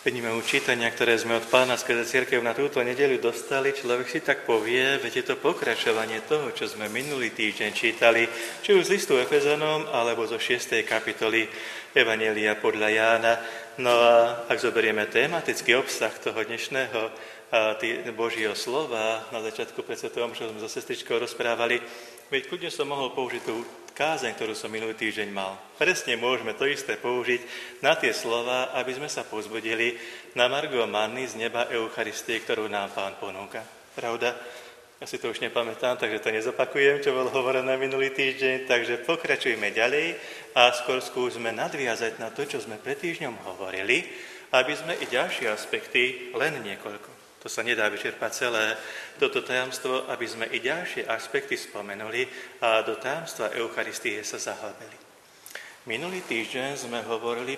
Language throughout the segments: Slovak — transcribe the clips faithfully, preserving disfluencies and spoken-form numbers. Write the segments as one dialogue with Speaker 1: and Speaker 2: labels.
Speaker 1: Vnímajú čítania, ktoré sme od Pána skrze cirkev na túto nedeľu dostali, človek si tak povie, veď je to pokračovanie toho, čo sme minulý týždeň čítali, či už z listu Efezanom, alebo zo šiestej kapitoly Evanjelia podľa Jána. No a ak zoberieme tematický obsah toho dnešného Božieho slova, na začiatku pred svetom, čo sme so sestričkou rozprávali, veď kľudne som mohol použiť tú kázeň, ktorú som minulý týždeň mal. Presne môžeme to isté použiť na tie slova, aby sme sa povzbudili na margo manny z neba Eucharistie, ktorú nám Pán ponúka. Pravda? Ja si to už nepamätám, takže to nezopakujem, čo bolo hovorené minulý týždeň, takže pokračujme ďalej a skôr skúsme nadviazať na to, čo sme pred týždňom hovorili, aby sme i ďalšie aspekty, len niekoľko. To sa nedá vyčerpať celé toto tajomstvo, aby sme i ďalšie aspekty spomenuli a do tajomstva Eucharistie sa zahlbili. Minulý týždeň sme hovorili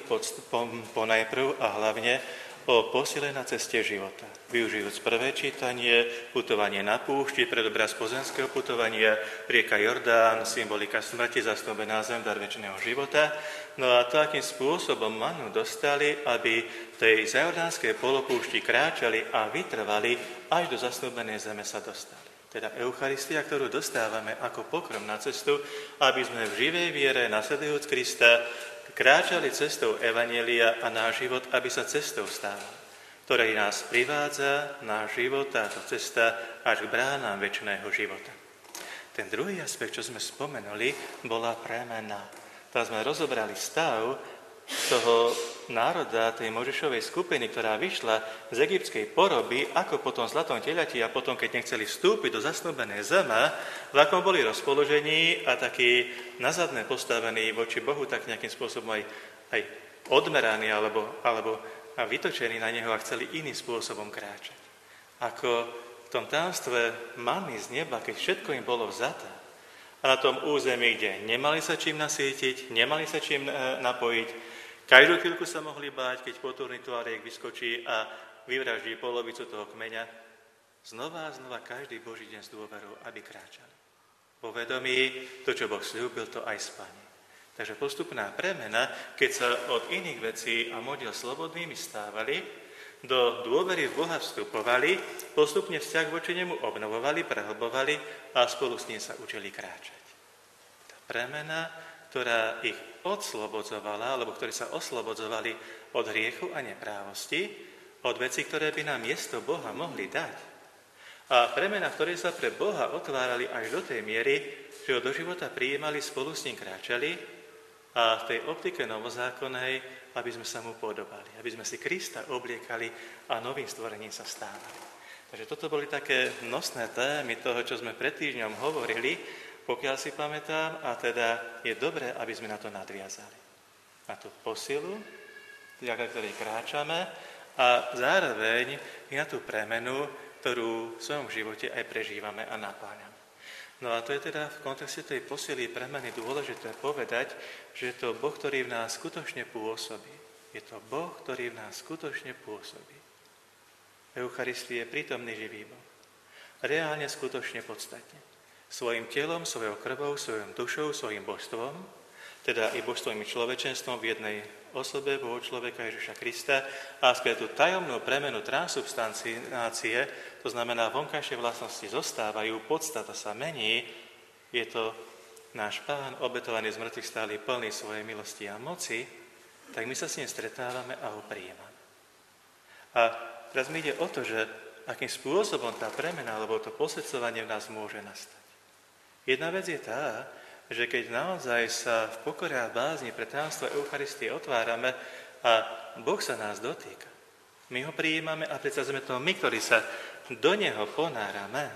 Speaker 1: ponajprv a hlavne o posile na ceste života. Využijúc prvé čítanie, putovanie na púšti, predobraz pozemského putovania, rieka Jordán, symbolika smrti, zasnúbená zem, dar večného života. No a to, akým spôsobom mannu dostali, aby v tej zajordánskej polopúšti kráčali a vytrvali, až do zasnúbenej zeme sa dostali. Teda Eucharistia, ktorú dostávame ako pokrm na cestu, aby sme v živej viere, nasledujúc Krista, kráčali cestou Evanjelia a náš život, aby sa cestou stával, ktorý nás privádza, náš život, táto cesta, až k bránám večného života. Ten druhý aspekt, čo sme spomenuli, bola premena. Tam sme rozobrali stav toho národa, tej Mojžišovej skupiny, ktorá vyšla z egyptskej poroby, ako po tom zlatom telati a potom, keď nechceli vstúpiť do zasnúbenej zeme, v akom boli rozpoložení a takí nazadne postavení voči Bohu, tak nejakým spôsobom aj, aj odmeraní alebo, alebo vytočení na neho a chceli iným spôsobom kráčať. Ako v tom tajomstve manny z neba, keď všetko im bolo vzaté, a na tom území, kde nemali sa čím nasýtiť, nemali sa čím napojiť, každú chvíľku sa mohli báť, keď potúrny tuariek vyskočí a vyvraždí polovicu toho kmeňa. Znova a znova každý Boží deň s dôverou, aby kráčali. Po vedomí, to, čo Boh sľúbil, to aj splní. Takže postupná premena, keď sa od iných vecí a modiel slobodnými stávali, do dôvery v Boha vstupovali, postupne vzťah voči nemu obnovovali, prehlbovali a spolu s ním sa učili kráčať. Tá premena, ktorá ich oslobodzovala, alebo ktorí sa oslobodzovali od hriechu a neprávosti, od vecí, ktoré by nám miesto Boha mohli dať. A premena, v ktorej sa pre Boha otvárali až do tej miery, že ho do života prijímali, spolu s ním kráčali a v tej optike novozákonnej, aby sme sa mu podobali, aby sme si Krista obliekali a novým stvorením sa stávali. Takže toto boli také nosné témy toho, čo sme pred týždňom hovorili, pokiaľ si pamätám, a teda je dobré, aby sme na to nadviazali. Na tú posilu, vďaka ktorej kráčame, a zároveň i na tú premenu, ktorú v svojom živote aj prežívame a napáňame. No a to je teda v kontexte tej posily premeny dôležité povedať, že je to Boh, ktorý v nás skutočne pôsobí. Je to Boh, ktorý v nás skutočne pôsobí. Eucharistie je prítomný živý Boh. Reálne, skutočne, podstatne. Svojim telom, svojou krvou, svojou dušou, svojim božstvom, teda i božstvom i človečenstvom v jednej osobe Boho človeka Ježiša Krista a skrze tú tajomnú premenu transubstanciácie, to znamená vonkajšie vlastnosti zostávajú, podstata sa mení, je to náš Pán obetovaný z mŕtvych stály plný svojej milosti a moci, tak my sa s ním stretávame a ho prijímame. A teraz mi ide o to, že akým spôsobom tá premena alebo to posvedcovanie v nás môže nastať. Jedna vec je tá, že keď naozaj sa v pokore a bázni pre tajomstvo Eucharistie otvárame a Boh sa nás dotýka, my ho prijímame a predsa sme to my, ktorí sa do neho ponárame.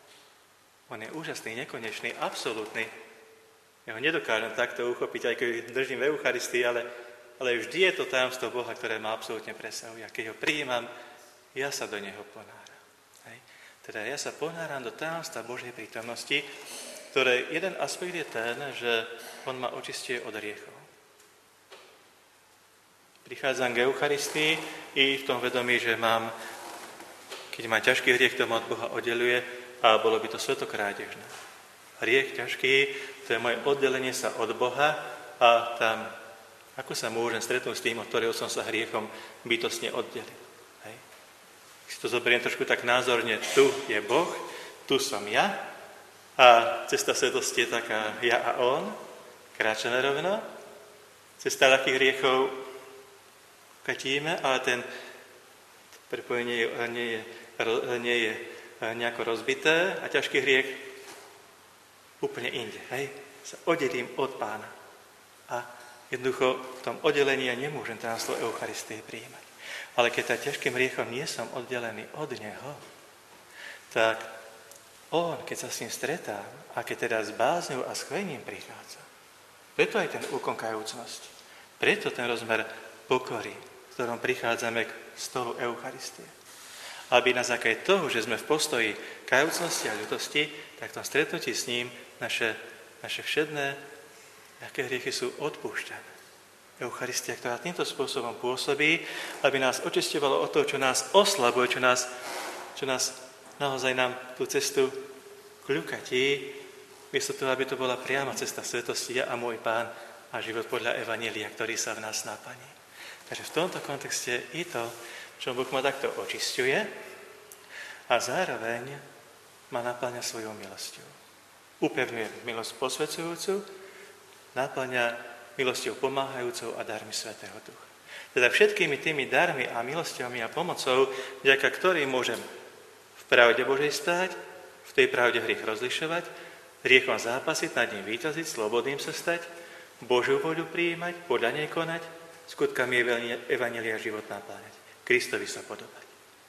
Speaker 1: On je úžasný, nekonečný, absolútny. Ja ho nedokážem takto uchopiť, aj keď držím v Eucharistii, ale, ale vždy je to tajomstvo Boha, ktoré ma absolútne presahuje. A keď ho prijímam, ja sa do neho ponáram. Hej. Teda ja sa ponáram do tajomstva Božej prítomnosti, ktoré jeden aspekt je ten, že on ma očistuje od hriechov. Prichádzam k Eucharistii i v tom vedomí, že mám, keď mám ťažký hriech, to ma od Boha oddeluje a bolo by to svätokrádežné. Hriech ťažký, to je moje oddelenie sa od Boha a tam Ako sa môžem stretnúť s tým, od ktorého som sa hriechom bytostne oddelil? Hej. Si to zoberiem trošku tak názorne, tu je Boh, tu som ja a cesta svetosti je taká ja a on, kráčame rovno, cesta ľahkých hriechov katíme, ale ten prepojenie nie je, nie je nejako rozbité a ťažký hriech úplne inde. Hej? Sa oddelím od Pána. A jednoducho v tom oddelení ja nemôžem tajomstvo Eucharistie prijímať. Ale keď tak ťažkým hriechom nie som oddelený od Neho, tak On, keď sa s ním stretám a keď teda s bázňou a s chvením prichádza, preto aj ten úkon kajúcnosti, preto ten rozmer pokory, v ktorom prichádzame k stolu Eucharistie. Aby na základe toho, že sme v postoji kajúcnosti a ľutosti, tak v tom stretnutí s ním naše, naše všedné aké hriechy sú odpúšťané. Eucharistia, ktorá týmto spôsobom pôsobí, aby nás očisťovalo od toho, čo nás oslabuje, čo nás, čo nás naozaj nám tú cestu kľukatí, miesto toho, aby to bola priama cesta svetosti, ja a môj Pán a život podľa Evanjelia, ktorý sa v nás naplní. Takže v tomto kontexte i to, čo Boh ma takto očisťuje a zároveň ma naplňa svojou milosťou. Upevňuje milosť posvedzujúcu, naplňa milosťou pomáhajúcou a darmi Svätého Ducha. Teda všetkými tými darmi a milosťami a pomocou, vďaka ktorým môžem v pravde Božej stáť, v tej pravde hriech rozlišovať, hriechom zápasiť, nad ním víťaziť, slobodným sa stať, Božiu voľu prijímať, podľa nej konať, skutkami Evanjelia život napláňať, Kristovi sa podobať.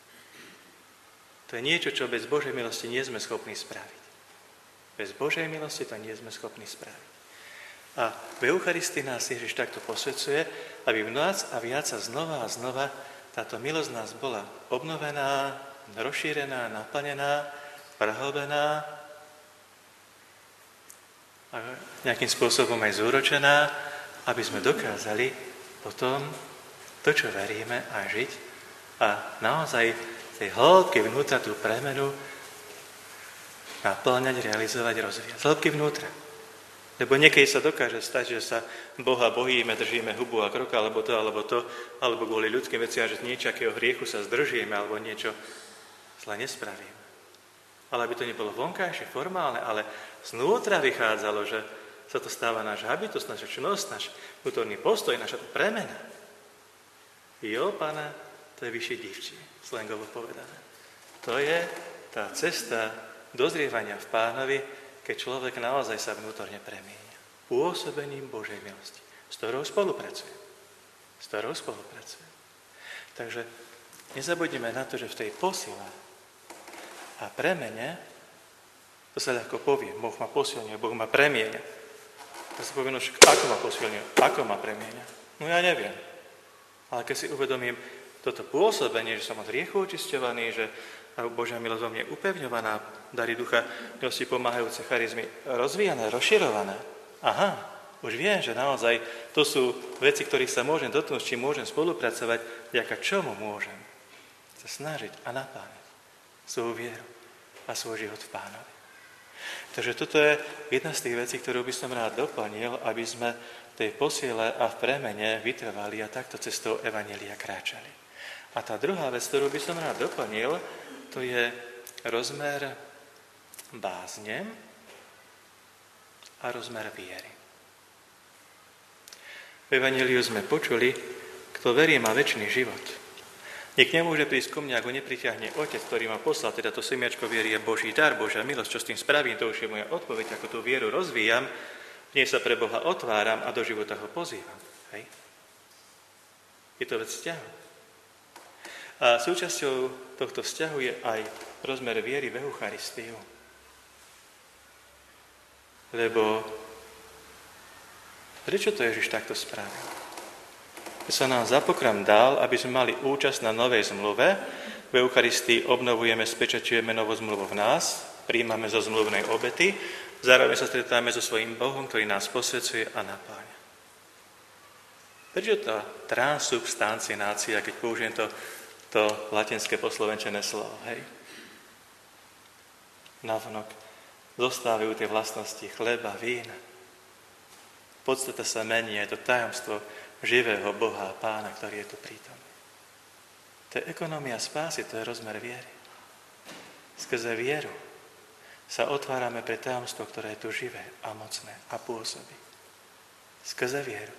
Speaker 1: To je niečo, čo bez Božej milosti nie sme schopní spraviť. Bez Božej milosti to nie sme schopní spraviť. A v Eucharistii nás Ježiš takto posvedzuje, aby v noc a viac a znova a znova táto milosť nás bola obnovená, rozšírená, naplnená, prehlbená a nejakým spôsobom aj zúročená, aby sme dokázali potom to, čo veríme, aj žiť a naozaj tej hĺbky vnútra tú premenu naplňať, realizovať, rozvíjať. Z hĺbky vnútra. Lebo niekedy sa dokáže stať, že sa Boha bojíme, držíme hubu a krok, alebo to, alebo to, alebo kvôli ľudským veciam, že niečakého hriechu sa zdržíme, alebo niečo zle nespravíme. Ale aby to nebolo vonkajšie, formálne, ale znútra vychádzalo, že sa to stáva náš habitus, naša činnosť, náš vnútorný postoj, naša premena. Jo, Pane, to je vyššie divčí, slangovo povedané. To je tá cesta dozrievania v Pánovi, keď človek naozaj sa vnútorne premieňa. Pôsobením Božej milosti, s ktorou spolupracuje. S ktorou spolupracuje. Takže nezabudnime na to, že v tej posile a premene, to sa ľahko povie, Boh ma posilňuje, Boh ma premieňa. To sa povie, no však ako ma posilňuje, ako ma premieňa? No ja neviem. Ale keď si uvedomím toto pôsobenie, že som od hriechu očisťovaný, že Božia milosť vo mne upevňovaná, dary ducha, milosti pomáhajúce charizmy rozvíjané, rozširované. Aha, už viem, že naozaj to sú veci, ktorých sa môžem dotknúť, či môžem spolupracovať, vďaka čomu môžem sa snažiť a napájať svoju vieru a svoj život v Pánovi. Takže toto je jedna z tých vecí, ktorú by som rád doplnil, aby sme v tej posiele a v premene vytrvali a takto cestou Evanjelia kráčali. A tá druhá vec, ktorú by som rád doplnil, to je rozmer bázne a rozmer viery. V Evanjeliu sme počuli, kto verí, má večný život. Nik nemôže prísť ku mne, ako nepritiahne Otec, ktorý ma poslal, teda to semiačko viery je Boží dar, Božia milosť, čo s tým spravím, to už je moja odpoveď, ako tú vieru rozvíjam, v nej sa pre Boha otváram a do života ho pozývam. Hej? Je to vec vzťahu. A súčasťou tohto vzťahu je aj rozmer viery v Eucharistiu. Lebo prečo to Ježiš takto spravil? Že sa nám za pokrm dal, aby sme mali účasť na novej zmluve. V Eucharistii obnovujeme, spečaťujeme novú zmluvu v nás, príjmame zo zmluvnej obety, zároveň sa stretáme so svojím Bohom, ktorý nás posvedzuje a napáňa. Prečo tá transsubstanciácia, keď použijem to to latinské poslovenčené slovo, hej? Navonok zostávajú tie vlastnosti chleba, vína. Podstata sa mení, je to tajomstvo živého Boha a Pána, ktorý je tu prítomný. To je ekonomia spásy, to je rozmer viery. Skrze vieru sa otvárame pre tajomstvo, ktoré je tu živé a mocné a pôsobí. Skrze vieru.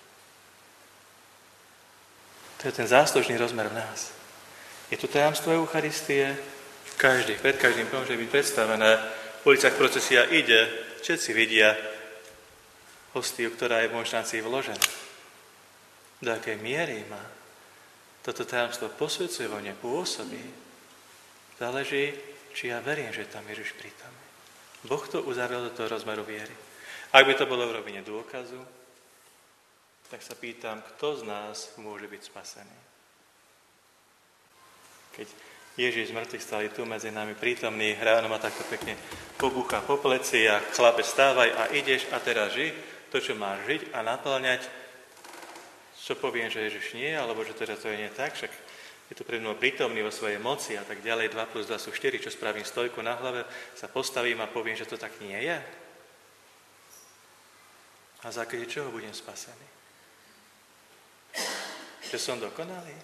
Speaker 1: To je ten záslužný rozmer v nás. Je tu tajomstvo Eucharistie, každý, pred každým môže byť predstavené. V ulicách procesia ide, všetci vidia hostiu, ktorá je v monštrácii vložená. Do akej miery má toto tajomstvo posvedcuje vo mne, pôsobí, záleží, či ja verím, že je tam Ježiš prítomný. Boh to uzavrel do toho rozmeru viery. Ak by to bolo v rovine dôkazu, tak sa pýtam, kto z nás môže byť spasený. Keď Ježiš z mŕtvych stali tu medzi nami prítomný, ráno ma takto pekne pobúcha po pleci a chlape, stávaj a ideš a teraz ži to, čo máš žiť a naplňať. Čo poviem, že Ježiš nie, alebo že teda to je nie tak, však je tu pred mnou prítomný vo svojej moci a tak ďalej, dva plus dva sú štyri, čo spravím stojku na hlave, sa postavím a poviem, že to tak nie je. A za základe čoho budem spasený? Že som dokonalý?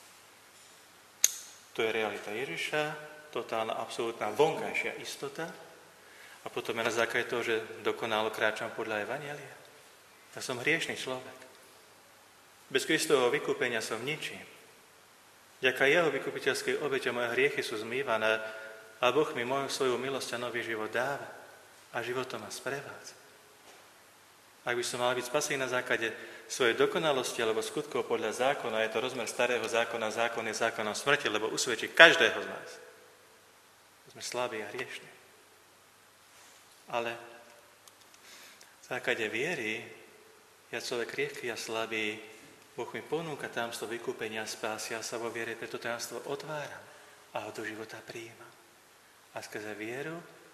Speaker 1: To je realita Ježiša, totálna, absolútna vonkajšia istota a potom je na základe toho, že dokonalo kráčam podľa Evanjelia. Ja som hriešný človek. Bez Kristovho vykúpenia som ničím. Vďaka jeho vykupiteľskej obete moje hriechy sú zmývané a Boh mi moju svoju milosť a nový život dáva a životom ma sprevádza. Ak by som mal byť spasený na základe svojej dokonalosti alebo skutkov podľa zákona, je to rozmer starého zákona, zákon je zákonom smrti, lebo usvedčí každého z nás. Sme slabí a hriešní. Ale v základe viery, ja človek kriehky a slabý, Boh mi ponúka tajomstvo vykúpenia a spásy, ja sa vo viere pre to tajomstvo otváram a ho do života prijímam. A skrze vieru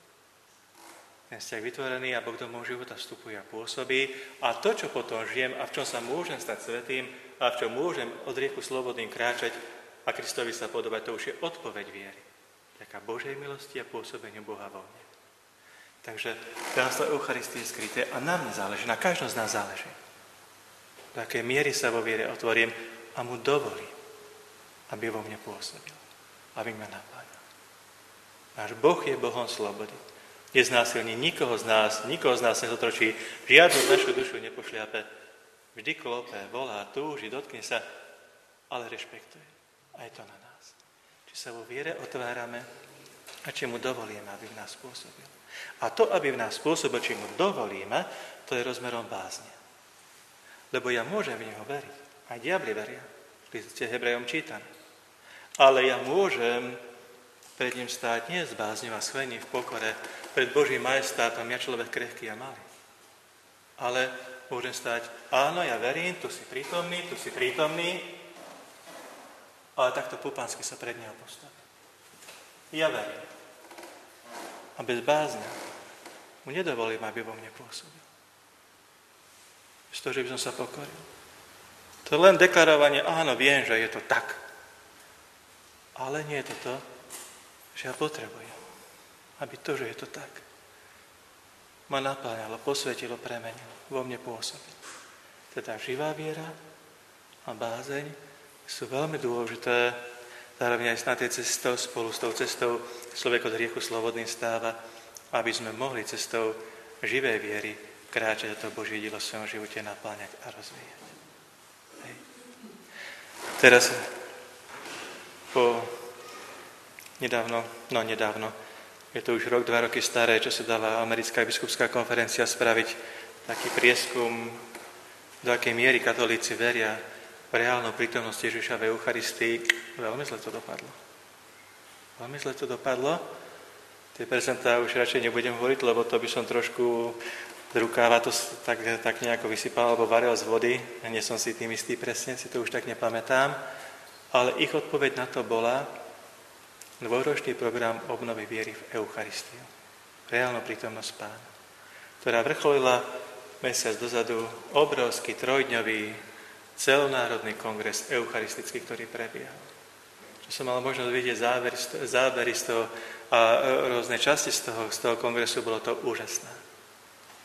Speaker 1: ten vzťah vytvorený a Boh do môjho života vstupuje a pôsobí. A to, čo potom žijem a v čom sa môžem stať svätým a v čom môžem od riechu slobodným kráčať a Kristovi sa podobať, to už je odpoveď viery. Taká Božej milosti a pôsobeniu Boha vo mne. Takže tajomstvo Eucharistie je skryté a na mne záleží, na každom z nás záleží. Do akej miery sa vo viere otvorím a mu dovolím, aby vo mne pôsobil, aby ma napájal. Náš Boh je Bohom slobody. Neznásilní nikoho z nás, nikoho z nás nezotročí, žiadnu našu dušu nepošliape. Vždy klope, volá, túži, dotkne sa, ale rešpektuje. A je to na nás. Či sa vo viere otvárame a či mu dovolíme, aby v nás pôsobil. A to, aby v nás pôsobil, či mu dovolíme, to je rozmerom bázne. Lebo ja môžem v neho veriť. Aj diabli veria. V liste Hebrejom čítam. Ale ja môžem pred ním stáť nie z bázňou a schvení v pokore, pred Božím majestátom, ja človek krehký a malý. Ale môžem stáť, áno, ja verím, tu si prítomný, tu si prítomný, ale takto púpansky sa pred neho postavím. Ja verím. A bez bázňa mu nedovolím, aby vo mne pôsobil. Z toho, že by som sa pokoril. To je len deklarovanie, áno, viem, že je to tak. Ale nie je to to, že ja potrebujem, aby to, že je to tak, ma napájalo, posvetilo, premenilo, vo mne pôsobilo. Teda živá viera a bázeň sú veľmi dôležité, zároveň aj na tej cestou, spolu s tou cestou človek od hriechu slobodným stáva, aby sme mohli cestou živej viery kráčať a to Božie dielo v svojom živote napáňať a rozvíjať. Hej. Teraz po nedávno, no nedávno, je to už rok, dva roky staré, čo sa dala americká biskupská konferencia spraviť taký prieskum, do akej miery katolíci veria v reálnu prítomnosť Ježiša v Eucharistii. Veľmi zle to dopadlo. Veľmi zle to dopadlo. Tie percentá už radšej nebudem hovoriť, lebo to by som trošku z rukáva to tak, tak nejako vysypal alebo varil z vody. Nie som si tým istý presne, si to už tak nepamätám. Ale ich odpoveď na to bola dvojročný program obnovy viery v Eucharistiu. Reálnu prítomnosť Pána, ktorá vrcholila mesiac dozadu obrovský trojdňový celonárodný kongres eucharistický, ktorý prebiehal. Čo som mal možnosť vidieť zábery, zábery z toho a rôzne časti z toho, z toho kongresu, bolo to úžasné.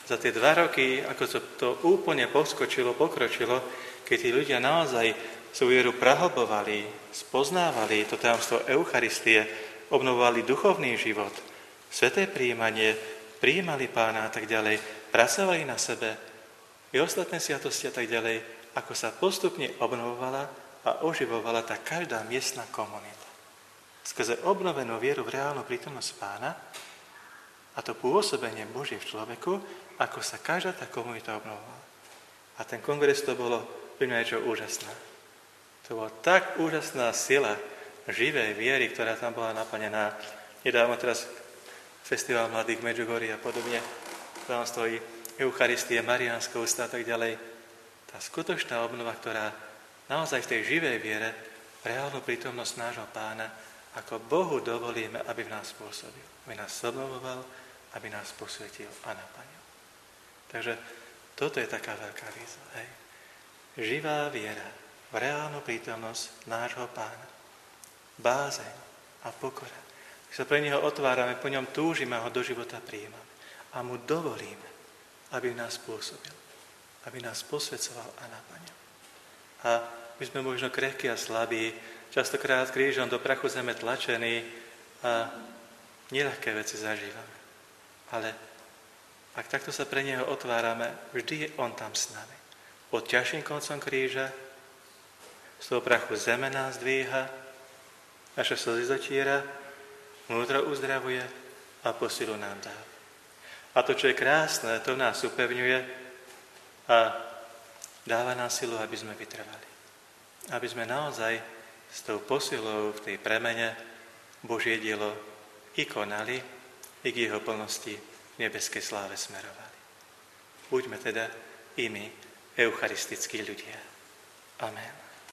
Speaker 1: Za tie dva roky, ako to, to úplne poskočilo, pokročilo, keď tí ľudia naozaj svoju vieru prahlbovali, spoznávali to tajomstvo Eucharistie, obnovovali duchovný život, sväté prijímanie, prijímali Pána a tak ďalej, pracovali na sebe i ostatné sviatosti a tak ďalej, ako sa postupne obnovovala a oživovala tá každá miestna komunita. Skrze obnovenú vieru v reálnu prítomnosť Pána a to pôsobenie Božie v človeku, ako sa každá tá komunita obnovovala. A ten kongres to bolo pre mňa niečo úžasné. To bola tak úžasná sila živej viery, ktorá tam bola naplnená. Nedávno teraz festival mladých Medjugorje a podobne, tam stojí Eucharistie, Mariánska ústa a tak ďalej. Tá skutočná obnova, ktorá naozaj v tej živej viere, reálnu prítomnosť nášho Pána, ako Bohu dovolíme, aby v nás pôsobil, aby nás obnovoval, aby nás posvetil a naplnil. Takže toto je taká veľká výzva. Hej. Živá viera v reálnu prítomnosť nášho Pána. Bázeň a pokora. Keď sa pre Neho otvárame, po ňom túžime a ho do života prijímame. A mu dovolíme, aby v nás pôsobil, aby nás posvedcoval a naplnil. A my sme možno krehkí a slabí, častokrát krížom do prachu zeme tlačení a neľahké veci zažívame. Ale ak takto sa pre Neho otvárame, vždy je On tam s nami. Pod ťažším koncom kríža, z toho prachu zeme nás dvíha, naše slzy zotiera, vnútro uzdravuje a posilu nám dá. A to, čo je krásne, to nás upevňuje a dáva nám silu, aby sme vytrvali. Aby sme naozaj s tou posilou v tej premene Božie dielo i konali, i k jeho plnosti v nebeskej sláve smerovali. Buďme teda i my eucharistickí ľudia. Amen.